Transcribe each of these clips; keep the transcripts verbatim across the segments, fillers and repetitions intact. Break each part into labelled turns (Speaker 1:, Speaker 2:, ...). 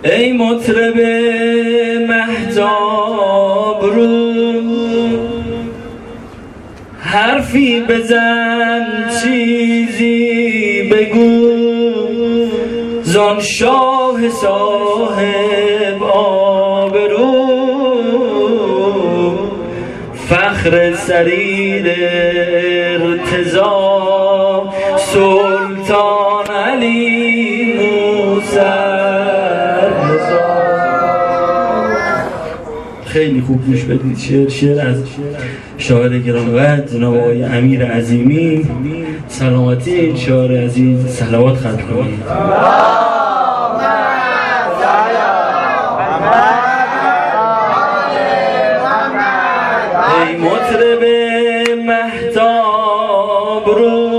Speaker 1: ای مطرب مهتاب رو حرفی بزن چیزی بگو زان شاه صاحب آبرو فخر سریر ارتضا سلطان علی موسی. خیلی خوب گوش بدید. شعر شعر از شاعر گرانقدر جناب آقای امیر عظیمی. سلامتی این شاعر عزیز صلوات ختم کنید. ای مطرب مهتاب رو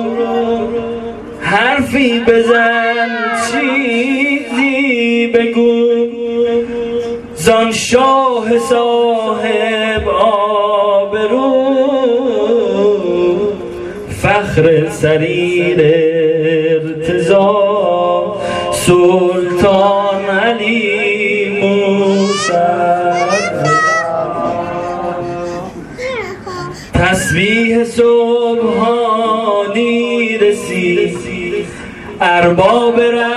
Speaker 1: حرفی بزن چیزی بگو زان شاه صاحب آبرو فخر سریر ارتضا سلطان علی موسی. تسبیح سبحانی رسید ارباب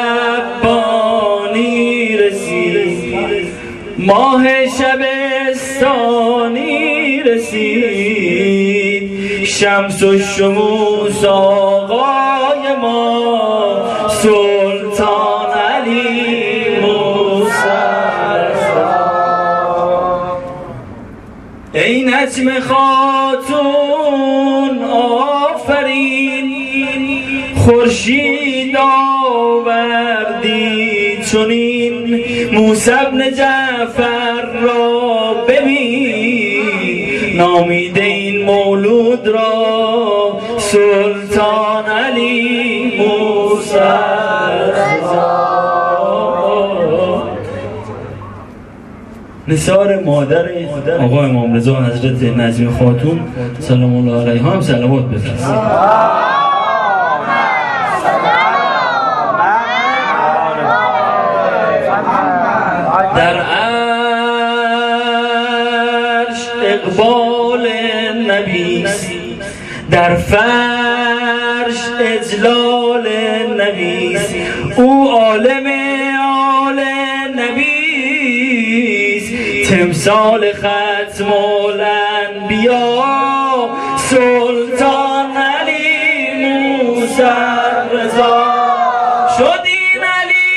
Speaker 1: ربانی رسید ماه شبستانی رسید شمس و شموس آقای ما سلطان علی موسی. ای نجم خاتون آفرین خورشید آوردی چنین موسی بن جعفر را ببین نامیده این مولود را سلطان علی موسی. نثار مادر آقا امام رضا حضرت نجم خاتون سلام الله علیها هم صلوات بفرستید. در عرش اقبال نبی در فرش اجلال نبی او عالم آل نبی تمثال ختم الانبیا سلطان علی موسی رضا. شد این علی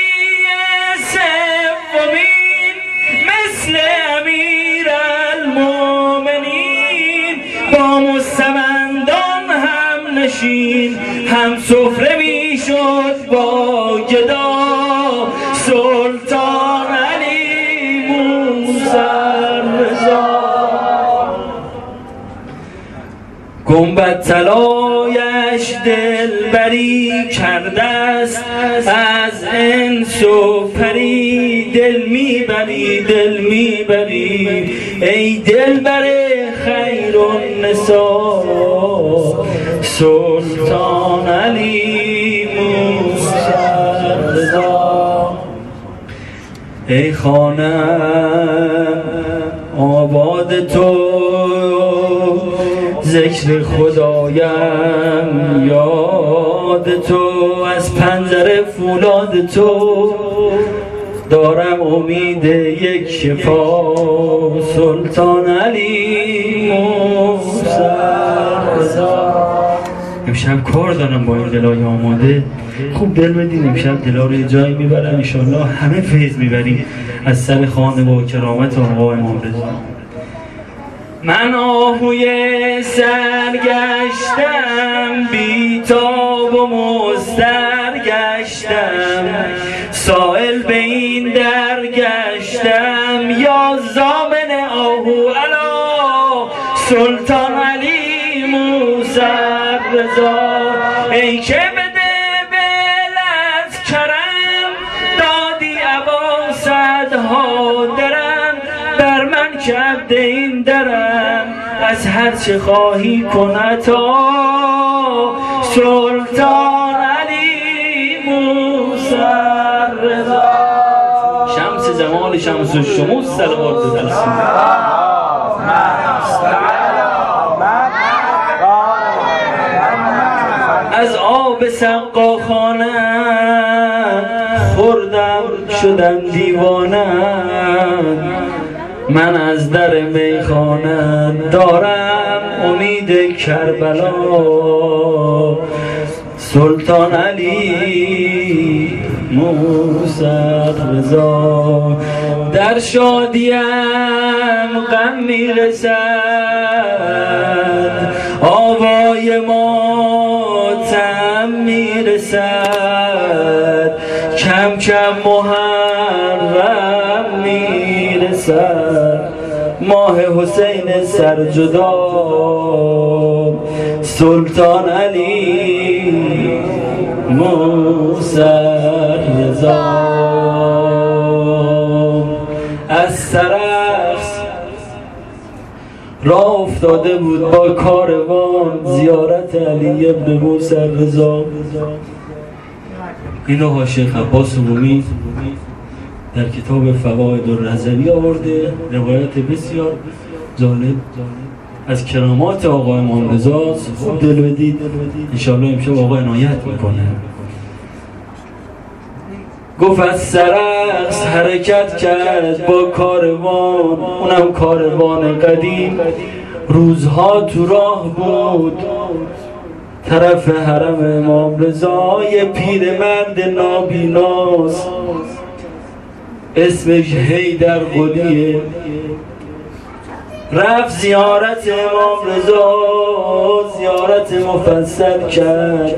Speaker 1: سومین مثل امیر المومنین با مستمندان هم نشین هم سفره می شد با گدا سلطان علی موسی رضا. گنبد طلایش دلبری کرده است از انس و پری دل میبری دل میبری ای دلبر خیر النساء سلطان علی موسی رضا. ای خانم آباد تو ذکر خدایم یاد تو از پنجره فولاد تو دارم امید یک شفا سلطان علی موسی رضا. امشب کار دارم با این دلای آماده خوب دل بدین. امشب دلا رو یه جایی میبرم انشالله همه فیض میبریم از سر خانه با کرامت آقا امام رضا. من آهوی سرگشتم بیتاب و مضطر گشتم سائل به این در گشتم یا زامن آهو علا سلطان علی موسی رضا. ای که بده بلد کرم دادی ابا صدها درم بر من کرده این درم از هر چه خواهی کن تا سلطان علی موسی رضا. شمس جمال شمس الشموس صلوات بفرستیم. از آب سقاخانه خوردم شدم دیوانه، من از در میخانه دارم امید کربلا. سلطان علی موسی رضا در شادیم غم میرسد، آوای ماتم میرسد، کم کم محرم میرسد، ماه حسین سرجدا. سلطان علی موسی رضا از سرخس راه افتاده بود با کاروان زیارت علی ابن موسی رضا. اینو حاشیه عباس رومی در کتاب فواید الرضوی آورده، روایت بسیار جالب از کرامات آقا امام رضا. خوب دل بدید، انشاءالله امشب آقا عنایت میکنه. گفت از سرخس حرکت کرد با کاروان، اونم کاروان قدیم، روزها تو راه بود طرف حرم امام رضا. یه پیرمرد نابیناست اسمش حیدر قلیه، رفت زیارت امام رضا، زیارت مفصل کرد.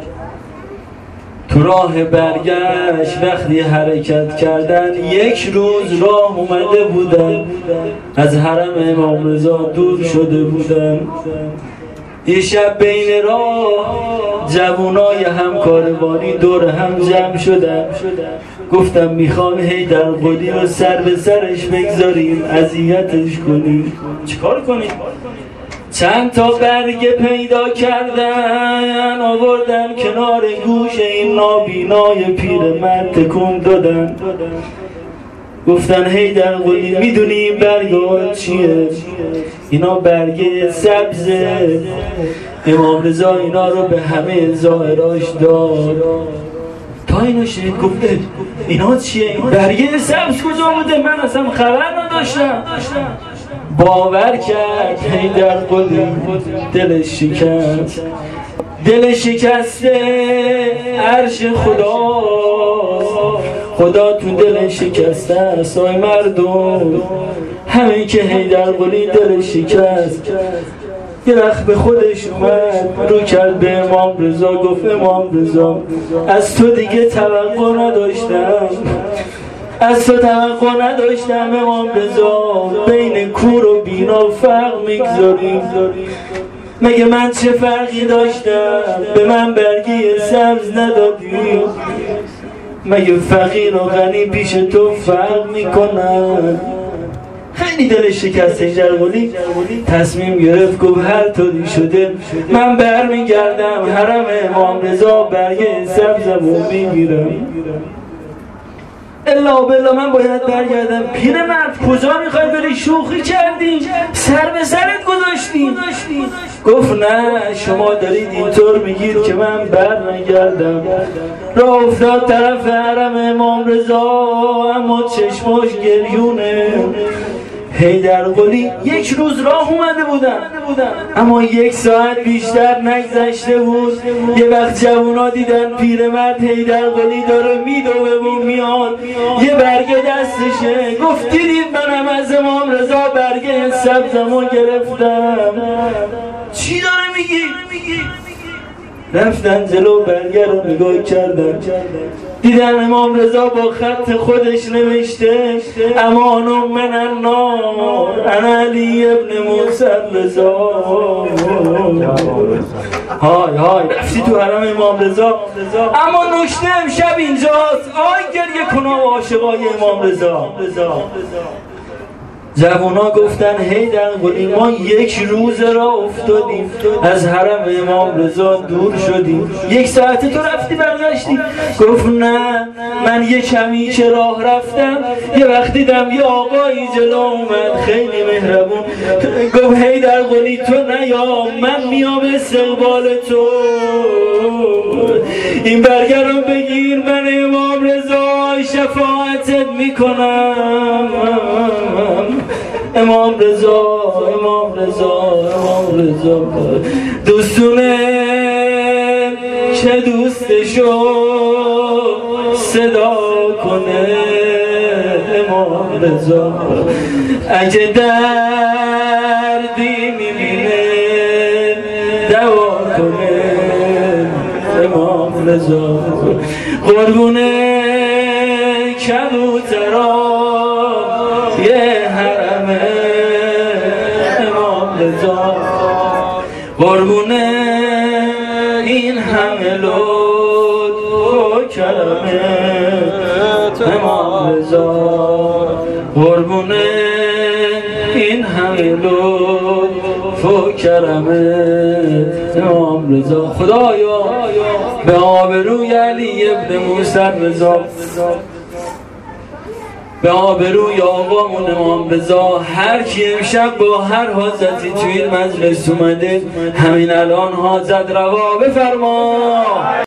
Speaker 1: تو راه برگشت وقتی حرکت کردن یک روز راه اومده بودن، از حرم امام رضا دور شده بودن. یه شب بین راه جوانای همکاروانی دور هم جمع شدن، گفتم میخوام حیدر قلی رو سر به سرش بگذاریم اذیتش کنیم. چیکار کنیم؟ چند تا برگ پیدا کردن آوردن کنار گوش این نابینای پیرمرد تکون دادن، گفتن حیدر قلی میدونی این برگا چیه؟ اینا برگه سبزه، امام رضا اینا رو به همه ظاهراش داد. تا اینو شنید گفته اینا چیه؟ این برگه سبز کجا بوده؟ من اصلا خبر نداشتم. باور کرد حیدر قلی دلش شکست، دل شکسته عرش خدا، خدا تو دل شکسته است. آی مردم همین که حیدر قلی دل شکست، یه وقت به خودش اومد رو کرد به امام رضا، گفت امام رضا از تو دیگه توقع نداشتم، از تو توقع نداشتم امام رضا، بین کور و بینا فرق میگذاری. مگه من چه فرقی داشتم؟ به من برگی سبز ندادی؟ مگه فقیر و غنی پیش تو فرق میکنن؟ خیلی دلش شکست حیدر قلی تصمیم گرفت، گفت هر طوری شده من برمیگردم حرم امام رضا، برگه سبزمو میگیرم. الا بلا من باید برگردم. پیرمرد کجا میخوای بری؟ شوخی کردی؟ سر به سرت گذاشتی؟ گفت نه، شما دارید اینطور میگید که من بر نگردم. راه افتاد طرف حرم امام رضا، اما چشماش گریونه. حیدر قلی یک روز راه اومده بودن، اما یک ساعت بیشتر نگذشته بود. یه وقت جوونا دیدن پیرمرد حیدر قلی داره میدوه و میاد، یه برگه دستشه. گفت دیدید منم از امام رضا برگه سبزمو گرفتم. چی داره میگی؟ رفتن جلو برگه رو نگاه کردن، دیدن امام رضا با خط خودش نوشته امان من النار انا علی ابن موسی رضا. های های رفتی تو حرم امام رضا، اما نشته امشب اینجاست. آی گریه کنا و عاشقای امام رضا. جوونا گفتن حیدر قلی ما یک روز را افتادیم از حرم امام رضا دور شدیم، یک ساعت تو رفتی برگشتی؟ گفت نه من یه کمی که راه رفتم یه وقت دیدم یه آقایی جلو اومد خیلی مهربون، گفت حیدر قلی تو نیا من میام استقبال تو، این برگر رو بگیر من امام رضا شفاعتت میکنم. امام رضا امام رضا امام رضا دوستونه چه دوستشو صدا کنه امام رضا، اگه دردی میبینه دوا کنه امام رضا، قربونه کبوترا یه حرمه امام رضا، قربونه این همه لطف و کرمه امام رضا، قربونه این همه لطف و کرمه امام رضا. خدایا به آبروی علی ابن موسی رضا، به آبروی آقامون امام رضا، هر کی امشب با هر حاجتی توی مجلس اومده همین الان حاجت روا بفرما.